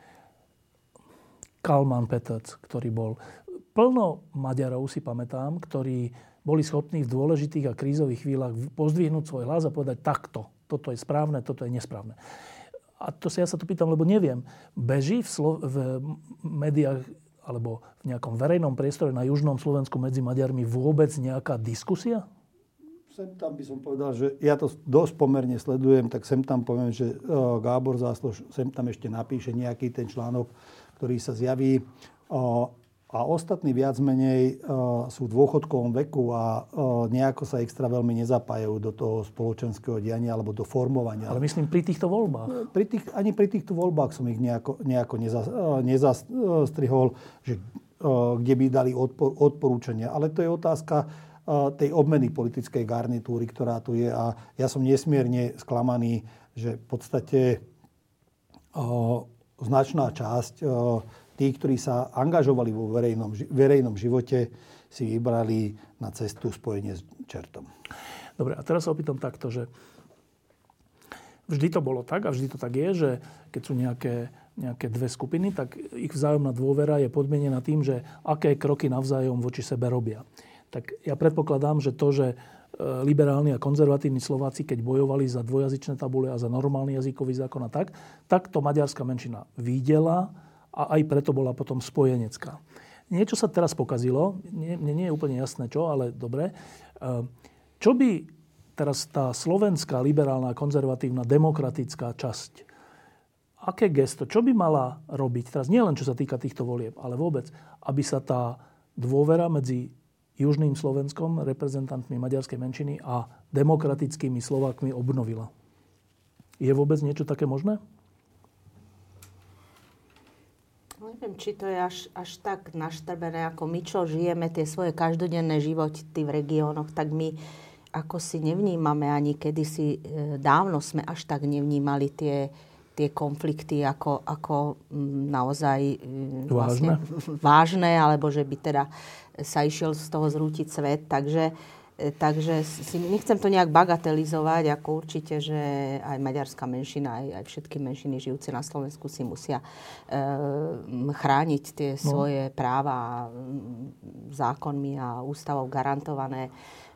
Kalman Petec, ktorý bol plno Maďarov, si pamätám, ktorí boli schopní v dôležitých a krízových chvíľach pozdvihnúť svoj hlas a povedať takto. Toto je správne, toto je nesprávne. A to sa ja sa to pýtam, lebo neviem. Beží v, Slo- v médiách alebo v nejakom verejnom priestore na južnom Slovensku medzi Maďarmi vôbec nejaká diskusia? Sem tam by som povedal, že ja to dosť pomerne sledujem, tak sem tam poviem, že Gábor Záslož sem tam ešte napíše nejaký ten článok, ktorý sa zjaví. A ostatní viac menej uh, sú v dôchodkovom veku a uh, nejako sa extra veľmi nezapájajú do toho spoločenského diania alebo do formovania. Ale myslím pri týchto voľbách. Pri tých, ani pri týchto voľbách som ich nejako, nejako neza, uh, nezastrihol, že, uh, kde by dali odpor, odporúčania. Ale to je otázka uh, tej obmeny politickej garnitúry, ktorá tu je. A ja som nesmierne sklamaný, že v podstate uh, značná časť uh, tí, ktorí sa angažovali vo verejnom, verejnom živote, si vybrali na cestu spojenie s čertom. Dobre, a teraz sa opýtam takto, že vždy to bolo tak a vždy to tak je, že keď sú nejaké, nejaké dve skupiny, tak ich vzájomná dôvera je podmienená tým, že aké kroky navzájom voči sebe robia. Tak ja predpokladám, že to, že liberálni a konzervatívni Slováci, keď bojovali za dvojazyčné tabule a za normálny jazykový zákon a tak, tak to maďarská menšina videla a aj preto bola potom spojenecká. Niečo sa teraz pokazilo, mne nie je úplne jasné čo, ale dobre. Čo by teraz tá slovenská liberálna, konzervatívna, demokratická časť, aké gesto, čo by mala robiť, teraz nie len čo sa týka týchto volieb, ale vôbec, aby sa tá dôvera medzi južným Slovenskom, reprezentantmi maďarskej menšiny a demokratickými Slovákmi obnovila? Je vôbec niečo také možné? Neviem, či to je až, až tak naštrbené, ako my, čo žijeme tie svoje každodenné životy v regiónoch, tak my ako si nevnímame ani kedysi dávno sme až tak nevnímali tie, tie konflikty ako, ako naozaj vážne. Vlastne vážne, alebo že by teda sa išiel z toho zrútiť svet. Takže, takže si nechcem to nejak bagatelizovať, ako určite, že aj maďarská menšina, aj, aj všetky menšiny žijúce na Slovensku si musia e, chrániť tie svoje no. práva zákonmi a ústavou garantované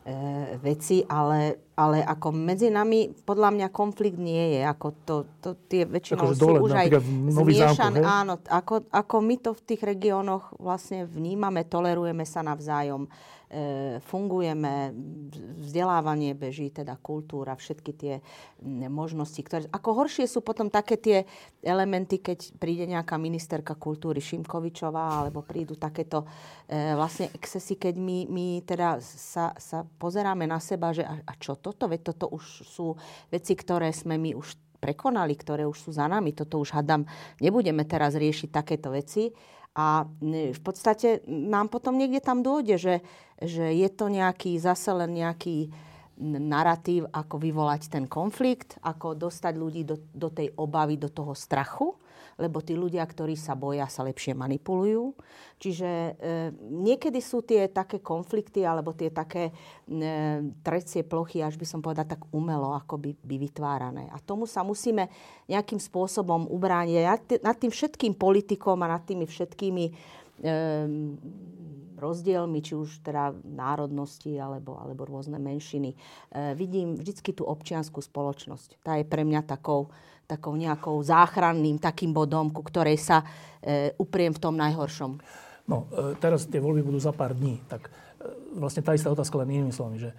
veci, ale, ale ako medzi nami podľa mňa konflikt nie je. Ako to, to tie väčšinou akože sú dole, už aj zmiešané. Áno, ako, ako my to v tých regiónoch vlastne vnímame, tolerujeme sa navzájom, e, fungujeme, vzdelávanie beží, teda kultúra, všetky tie možnosti, ktoré... Ako horšie sú potom také tie elementy, keď príde nejaká ministerka kultúry Šimkovičová, alebo prídu takéto e, vlastne excesy, keď my, my teda sa, sa pozeráme na seba, že a, a čo toto? Veď toto už sú veci, ktoré sme my už prekonali, ktoré už sú za nami. Toto už hádam, nebudeme teraz riešiť takéto veci. A v podstate nám potom niekde tam dôjde, že, že je to nejaký, zase len nejaký naratív, ako vyvolať ten konflikt, ako dostať ľudí do, do tej obavy, do toho strachu, lebo tí ľudia, ktorí sa boja, sa lepšie manipulujú. Čiže e, niekedy sú tie také konflikty alebo tie také e, trecie plochy, až by som povedala, tak umelo akoby by vytvárané. A tomu sa musíme nejakým spôsobom ubrániť. Ja t- nad tým všetkým politikom a nad tými všetkými e, rozdielmi, či už teda národnosti alebo, alebo rôzne menšiny, e, vidím vždycky tú občiansku spoločnosť. Tá je pre mňa takou takou nejakou záchranným takým bodom, ku ktorej sa e, upriem v tom najhoršom. No, e, teraz tie voľby budú za pár dní. Tak e, vlastne tá istá otázka len inými slovami, že e,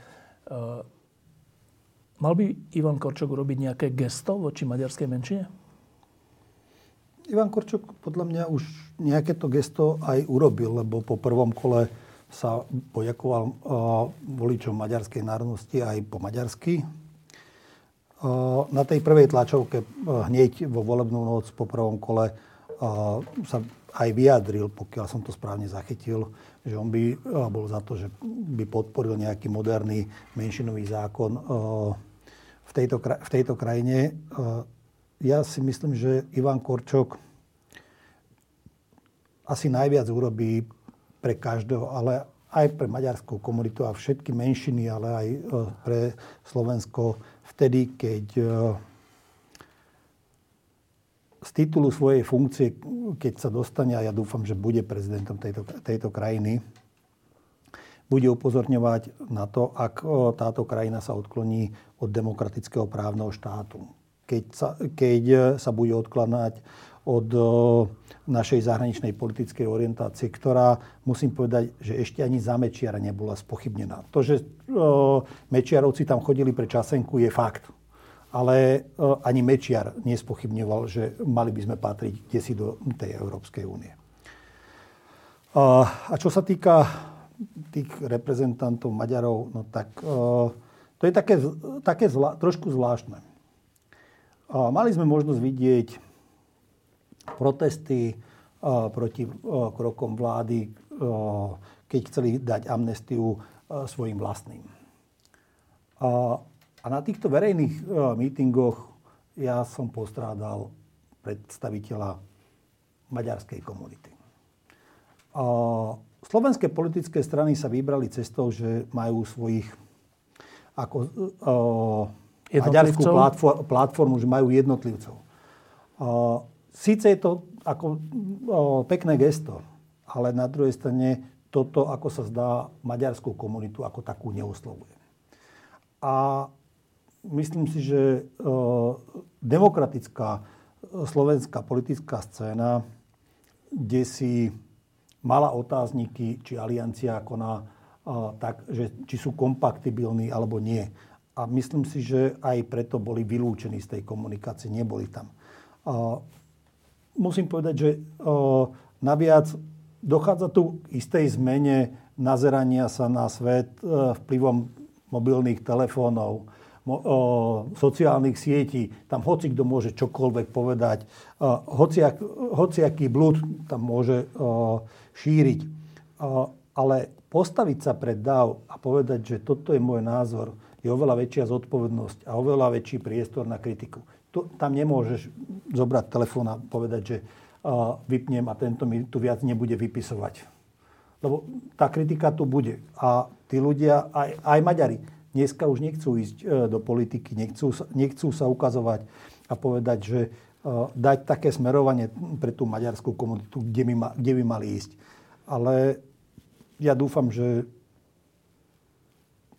mal by Ivan Korčok urobiť nejaké gesto voči maďarskej menšine? Ivan Korčok podľa mňa už nejaké to gesto aj urobil, lebo po prvom kole sa poďakoval e, voličom maďarskej národnosti aj po maďarsky. Na tej prvej tlačovke hneď vo volebnú noc po prvom kole sa aj vyjadril, pokiaľ som to správne zachytil, že on by bol za to, že by podporil nejaký moderný menšinový zákon v tejto, v tejto krajine. Ja si myslím, že Ivan Korčok asi najviac urobí pre každého, ale aj pre maďarskú komunitu a všetky menšiny, ale aj pre Slovensko vtedy, keď z titulu svojej funkcie, keď sa dostane, a ja dúfam, že bude prezidentom tejto, tejto krajiny, bude upozorňovať na to, ak táto krajina sa odkloní od demokratického právneho štátu. Keď sa, keď sa bude odkladať od našej zahraničnej politickej orientácie, ktorá, musím povedať, že ešte ani za Mečiara nebola spochybnená. To, že o, Mečiarovci tam chodili pre časenku, je fakt. Ale o, ani Mečiar nespochybňoval, že mali by sme patriť kdesi do tej Európskej únie. A, a čo sa týka tých reprezentantov Maďarov, no tak o, to je také, také zvla, trošku zvláštne. A, mali sme možnosť vidieť protesty uh, proti uh, krokom vlády, uh, keď chceli dať amnestiu uh, svojim vlastným. Uh, a na týchto verejných uh, mítingoch ja som postrádal predstaviteľa maďarskej komunity. Uh, slovenské politické strany sa vybrali cestou, že majú svojich ako uh, maďarskú platform, platformu, že majú jednotlivcov. Uh, Síce je to ako o, pekné gesto, ale na druhej strane toto, ako sa zdá, maďarskú komunitu ako takú neoslovuje. A myslím si, že o, demokratická slovenská politická scéna, kde si mala otázniky, či aliancia koná o, tak, že či sú kompaktibilní alebo nie. A myslím si, že aj preto boli vylúčení z tej komunikácie, neboli tam. O, Musím povedať, že o, naviac dochádza tu k istej zmene nazerania sa na svet e, vplyvom mobilných telefónov, mo, o, sociálnych sietí. Tam hocikto môže čokoľvek povedať. O, hociak, hociaký blúd tam môže o, šíriť. O, ale postaviť sa pred dáv a povedať, že toto je môj názor, je oveľa väčšia zodpovednosť a oveľa väčší priestor na kritiku. Tam nemôžeš zobrať telefón a povedať, že uh, vypnem a tento mi tu viac nebude vypisovať. Lebo tá kritika tu bude. A tí ľudia, aj, aj Maďari, dneska už nechcú ísť uh, do politiky, nechcú, nechcú sa ukazovať a povedať, že uh, dať také smerovanie pre tú maďarskú komunitu, kde by, ma, kde by mali ísť. Ale ja dúfam, že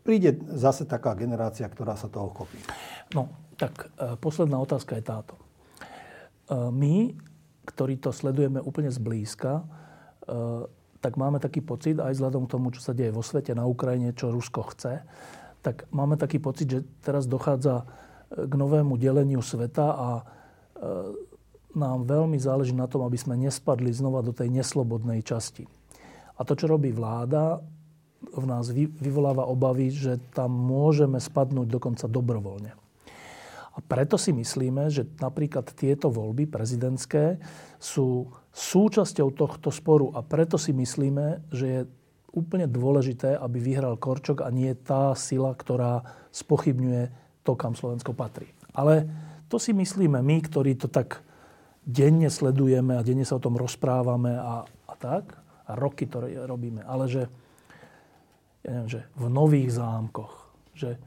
príde zase taká generácia, ktorá sa toho chopí. No, tak e, posledná otázka je táto. E, my, ktorí to sledujeme úplne zblízka, e, tak máme taký pocit, aj vzhľadom k tomu, čo sa deje vo svete, na Ukrajine, čo Rusko chce, tak máme taký pocit, že teraz dochádza k novému deleniu sveta a e, nám veľmi záleží na tom, aby sme nespadli znova do tej neslobodnej časti. A to, čo robí vláda, v nás vy, vyvoláva obavy, že tam môžeme spadnúť dokonca dobrovoľne. A preto si myslíme, že napríklad tieto voľby prezidentské sú súčasťou tohto sporu. A preto si myslíme, že je úplne dôležité, aby vyhral Korčok a nie tá sila, ktorá spochybňuje to, kam Slovensko patrí. Ale to si myslíme my, ktorí to tak denne sledujeme a denne sa o tom rozprávame a, a tak. A roky to robíme. Ale že, ja neviem, že v Nových Zámkoch, že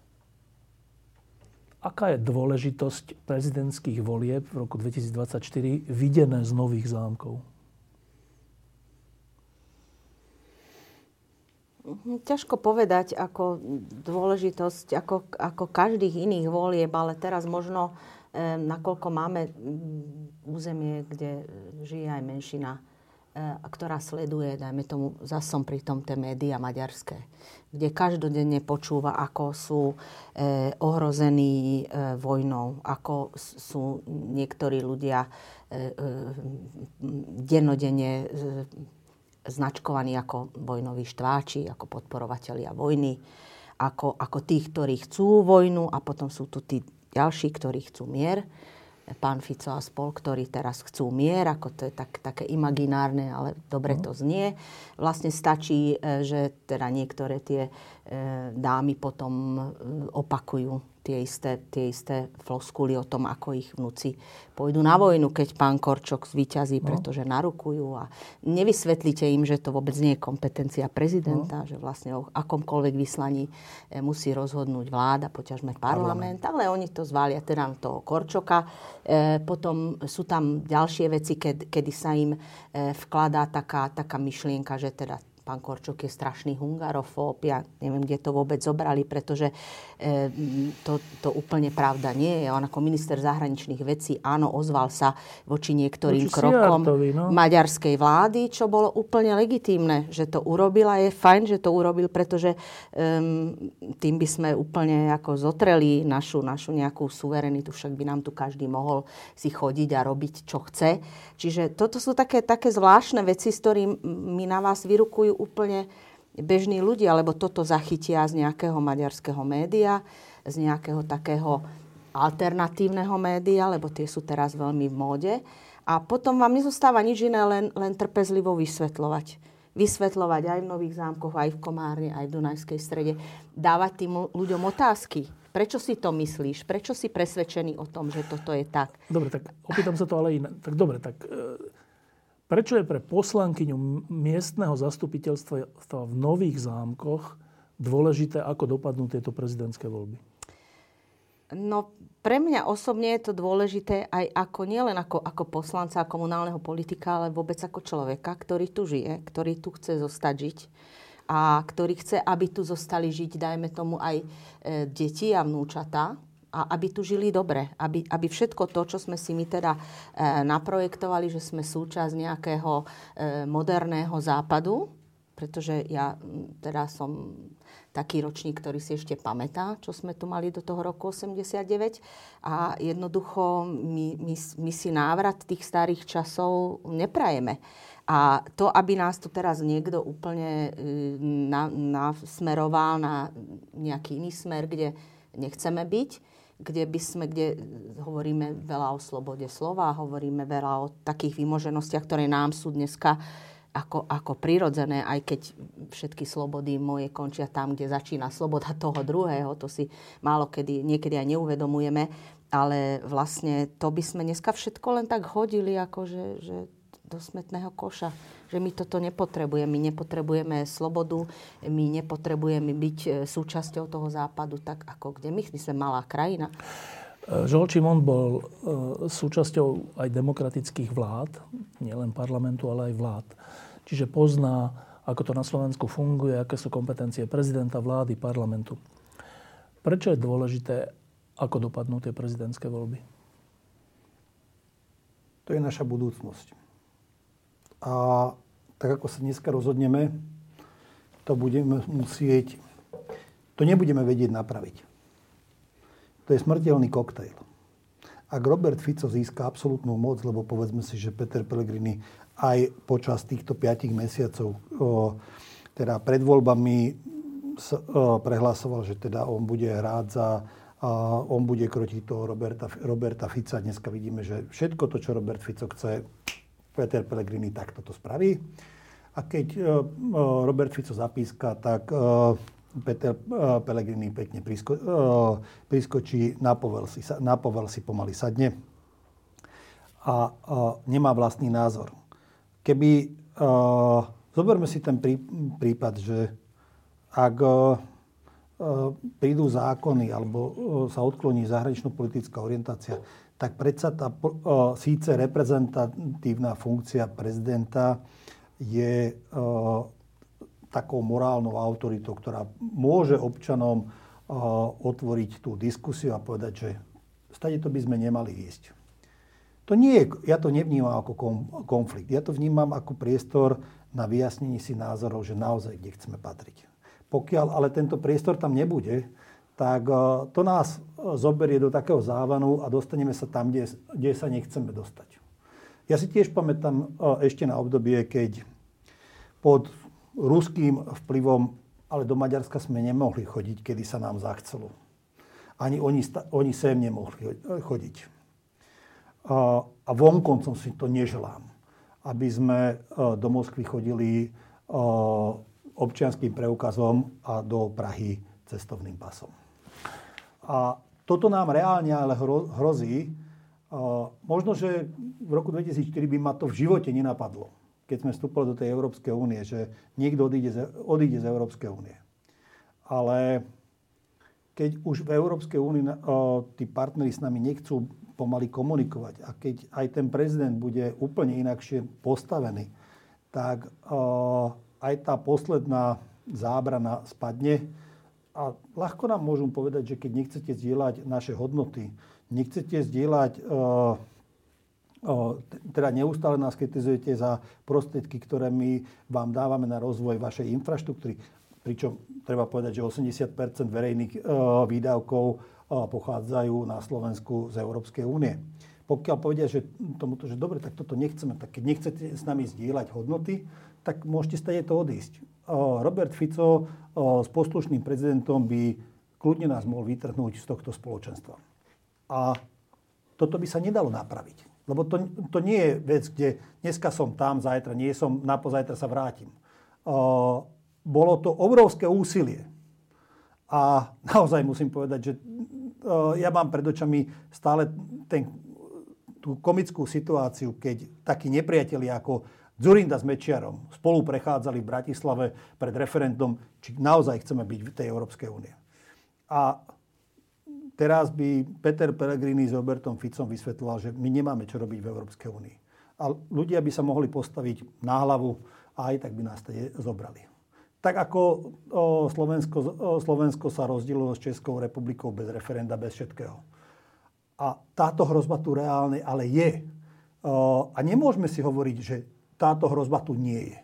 aká je dôležitosť prezidentských volieb v roku dvetisícdvadsaťštyri videné z Nových Zámkov? Ťažko povedať ako dôležitosť, ako, ako každých iných volieb, ale teraz možno, e, nakoľko máme územie, kde žije aj menšina, e, ktorá sleduje, dajme tomu, zase som pri tom tie médiá maďarské, kde každodenne počúva, ako sú e, ohrození e, vojnou, ako sú niektorí ľudia e, e, dennodenne e, značkovaní ako vojnoví štváči, ako podporovatelia vojny, ako, ako tí, ktorí chcú vojnu a potom sú tu tí ďalší, ktorí chcú mier. Pán Fico a spol, ktorí teraz chcú mier, ako to je tak, také imaginárne, ale dobre to znie. Vlastne stačí, že teda niektoré tie dámy potom opakujú tie isté, tie isté floskuly o tom, ako ich vnúci pôjdu na vojnu, keď pán Korčok zvíťazí, no. pretože narukujú. A nevysvetlíte im, že to vôbec nie je kompetencia prezidenta, no. že vlastne o akomkoľvek vyslaní musí rozhodnúť vláda, poťažme parlament, parlament. Ale oni to zvália teda na toho Korčoka. E, potom sú tam ďalšie veci, ked, kedy sa im e, vkladá taká, taká myšlienka, že teda pán Korčok je strašný hungarofób. Ja neviem, kde to vôbec zobrali, pretože e, to, to úplne pravda nie je. On ako minister zahraničných vecí, áno, ozval sa voči niektorým voči krokom Siartovi, no? maďarskej vlády, čo bolo úplne legitímne, že to urobil a je fajn, že to urobil, pretože um, tým by sme úplne ako zotreli našu, našu nejakú suverenitu, však by nám tu každý mohol si chodiť a robiť, čo chce. Čiže toto sú také, také zvláštne veci, s ktorými na vás vyrukujú úplne bežní ľudia, lebo toto zachytia z nejakého maďarského média, z nejakého takého alternatívneho média, lebo tie sú teraz veľmi v móde. A potom vám nezostáva nič iné, len, len trpezlivo vysvetľovať. Vysvetľovať aj v Nových Zámkoch, aj v Komárne, aj v Dunajskej Strede. Dávať tým ľuďom otázky. Prečo si to myslíš? Prečo si presvedčený o tom, že toto je tak? Dobre, tak opýtam sa to ale iné. Tak dobre, tak e, prečo je pre poslankyňu miestneho zastupiteľstva v Nových Zámkoch dôležité, ako dopadnú tieto prezidentské voľby? No, pre mňa osobne je to dôležité aj ako, nielen ako, ako poslanca, komunálneho politika, ale vôbec ako človeka, ktorý tu žije, ktorý tu chce zostať žiť a ktorý chce, aby tu zostali žiť, dajme tomu, aj e, deti a vnúčatá a aby tu žili dobre. Aby, aby všetko to, čo sme si my teda e, naprojektovali, že sme súčasť nejakého e, moderného západu, pretože ja teda som taký ročník, ktorý si ešte pamätá, čo sme tu mali do toho roku osemdesiatdeväť. A jednoducho my, my, my si návrat tých starých časov neprajeme. A to, aby nás tu teraz niekto úplne na, nasmeroval na nejaký iný smer, kde nechceme byť, kde by sme, kde hovoríme veľa o slobode slova, hovoríme veľa o takých vymoženostiach, ktoré nám sú dneska Ako, ako prirodzené, aj keď všetky slobody moje končia tam, kde začína sloboda toho druhého. To si málo kedy, niekedy aj neuvedomujeme. Ale vlastne to by sme dneska všetko len tak hodili, ako že, že do smetného koša. Že my toto nepotrebujeme. My nepotrebujeme slobodu, my nepotrebujeme byť súčasťou toho západu, tak ako kde my. My sme malá krajina. Žolt Šimon bol súčasťou aj demokratických vlád, nielen parlamentu, ale aj vlád. Čiže pozná ako to na Slovensku funguje, aké sú kompetencie prezidenta, vlády, parlamentu. Prečo je dôležité, ako dopadnú tie prezidentské voľby? To je naša budúcnosť. A tak ako sa dneska rozhodneme, to budeme musieť, to nebudeme vedieť napraviť. To je smrteľný koktejl. Ak Robert Fico získa absolútnu moc, lebo povedzme si, že Peter Pellegrini aj počas týchto piatich mesiacov, o, teda pred voľbami s, o, prehlasoval, že teda on bude hrať za, a on bude krotiť toho Roberta, Roberta Fica. Dneska vidíme, že všetko to, čo Robert Fico chce, Peter Pellegrini takto to spraví. A keď uh, Robert Fico zapíska, tak uh, Peter uh, Pellegrini pekne prisko, uh, priskočí, na povel, si, na povel si pomaly sadne a uh, nemá vlastný názor. Keby, uh, zoberme si ten prí, prípad, že ak uh, prídu zákony alebo uh, sa odkloní zahranično-politická orientácia, tak predsa tá uh, síce reprezentatívna funkcia prezidenta je uh, takou morálnou autoritou, ktorá môže občanom uh, otvoriť tú diskusiu a povedať, že stade to by sme nemali ísť. To nie je, ja to nevnímam ako konflikt. Ja to vnímam ako priestor na vyjasnenie si názorov, že naozaj kde chceme patriť. Pokiaľ ale tento priestor tam nebude, tak to nás zoberie do takého závanu a dostaneme sa tam, kde, kde sa nechceme dostať. Ja si tiež pamätám ešte na obdobie, keď pod ruským vplyvom, ale do Maďarska sme nemohli chodiť, kedy sa nám zachcelo. Ani oni, oni sem nemohli chodiť. A vonkoncom si to neželám, aby sme do Moskvy chodili občianskym preukazom a do Prahy cestovným pasom. A toto nám reálne ale hrozí. Možno, že v roku dvetisícštyri by ma to v živote nenapadlo, keď sme vstúpili do tej Európskej únie, že niekto odíde z, odíde z Európskej únie. Ale keď už v Európskej únii tí partneri s nami nechcú pomaly komunikovať a keď aj ten prezident bude úplne inakšie postavený, tak aj tá posledná zábrana spadne. A ľahko nám môžu povedať, že keď nechcete zdieľať naše hodnoty, nechcete zdieľať, uh, uh, teda neustále nás kritizujete za prostriedky, ktoré my vám dávame na rozvoj vašej infraštruktúry, pričom treba povedať, že osemdesiat percent verejných uh, výdavkov uh, pochádzajú na Slovensku z Európskej únie. Pokiaľ povedia, že tomuto, že dobre, tak toto nechceme, tak keď nechcete s nami zdieľať hodnoty, tak môžete stade to odísť. Robert Fico s poslušným prezidentom by kľudne nás mohol vytrhnúť z tohto spoločenstva. A toto by sa nedalo napraviť. Lebo to, to nie je vec, kde dneska som tam, zajtra nie som, napozajtra sa vrátim. Bolo to obrovské úsilie. A naozaj musím povedať, že ja mám pred očami stále ten, tú komickú situáciu, keď takí nepriatelia ako Dzurinda s Mečiarom spolu prechádzali v Bratislave pred referendum, či naozaj chceme byť v tej Európskej únie. A teraz by Peter Pellegrini s Robertom Ficom vysvetľoval, že my nemáme čo robiť v Európskej únii. A ľudia by sa mohli postaviť na hlavu a aj tak by nás tady zobrali. Tak ako o, Slovensko, o, Slovensko sa rozdielilo s Českou republikou bez referenda, bez všetkého. A táto hrozba tu reálne ale je. O, a nemôžeme si hovoriť, že táto hrozba tu nie je.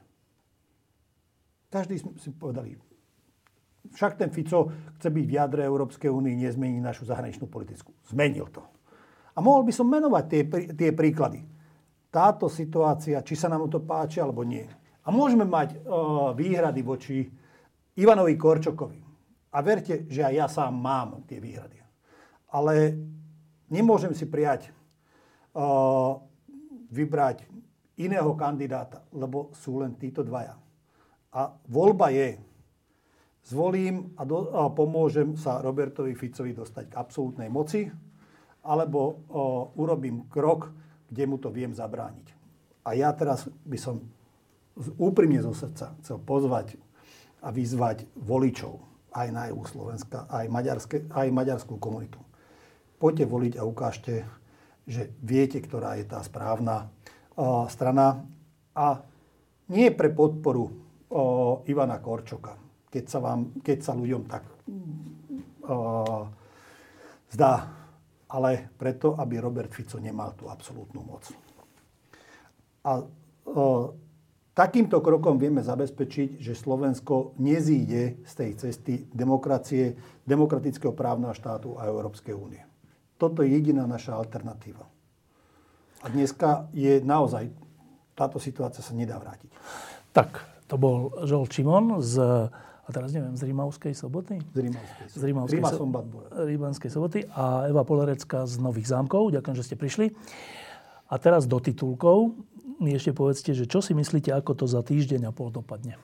Každý si povedali, však ten Fico chce byť v jadre Európskej únie, nezmení našu zahraničnú politiku. Zmenil to. A mohol by som menovať tie, tie príklady. Táto situácia, či sa nám to páči, alebo nie. A môžeme mať uh, výhrady voči Ivanovi Korčokovi. A verte, že aj ja sám mám tie výhrady. Ale nemôžem si prijať uh, vybrať iného kandidáta, lebo sú len títo dvaja. A voľba je, zvolím a, do, a pomôžem sa Robertovi Ficovi dostať k absolútnej moci, alebo o, urobím krok, kde mu to viem zabrániť. A ja teraz by som úprimne zo srdca chcel pozvať a vyzvať voličov aj na é ú Slovenska, aj, aj maďarskú komunitu. Poďte voliť a ukážte, že viete, ktorá je tá správna strana a nie pre podporu o Ivana Korčoka. Keď sa, vám, keď sa ľuďom tak o, zdá. Ale preto, aby Robert Fico nemal tú absolútnu moc. A o, takýmto krokom vieme zabezpečiť, že Slovensko nezíde z tej cesty demokracie, demokratického právneho štátu a Európskej únie. Toto je jediná naša alternatíva. A dneska je naozaj, táto situácia sa nedá vrátiť. Tak, to bol Žolt Šimon z, a teraz neviem, z Rímavskej Soboty? Z Rímavskej Soboty. Z Rímavskej Ríma so- Sombat bude. Rímavskej Soboty a Eva Polerecká z Nových Zámkov. Ďakujem, že ste prišli. A teraz do titulkov. Mi ešte povedzte, že čo si myslíte, ako to za týždeň a pol dopadne?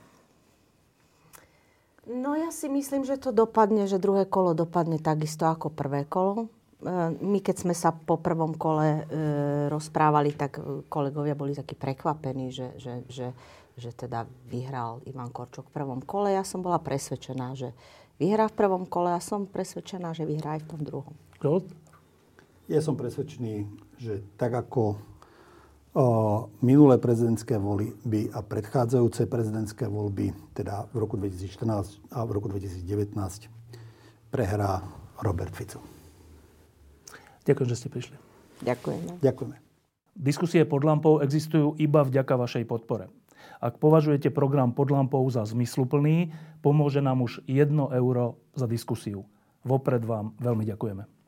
No ja si myslím, že to dopadne, že druhé kolo dopadne takisto ako prvé kolo. My keď sme sa po prvom kole e, rozprávali, tak kolegovia boli takí prekvapení, že, že, že, že teda vyhral Ivan Korčok v prvom kole. Ja som bola presvedčená, že vyhrá v prvom kole a som presvedčená, že vyhrá aj v tom druhom. Žolt? Ja som presvedčený, že tak ako o, minulé prezidentské voľby a predchádzajúce prezidentské voľby, teda v roku dvetisícštrnásť a v roku dvetisícdevätnásť, prehrá Robert Fico. Ďakujem, že ste prišli. Ďakujeme. Ďakujeme. Diskusie pod lampou existujú iba vďaka vašej podpore. Ak považujete program Pod lampou za zmysluplný, pomôže nám už jedno euro za diskusiu. Vopred vám veľmi ďakujeme.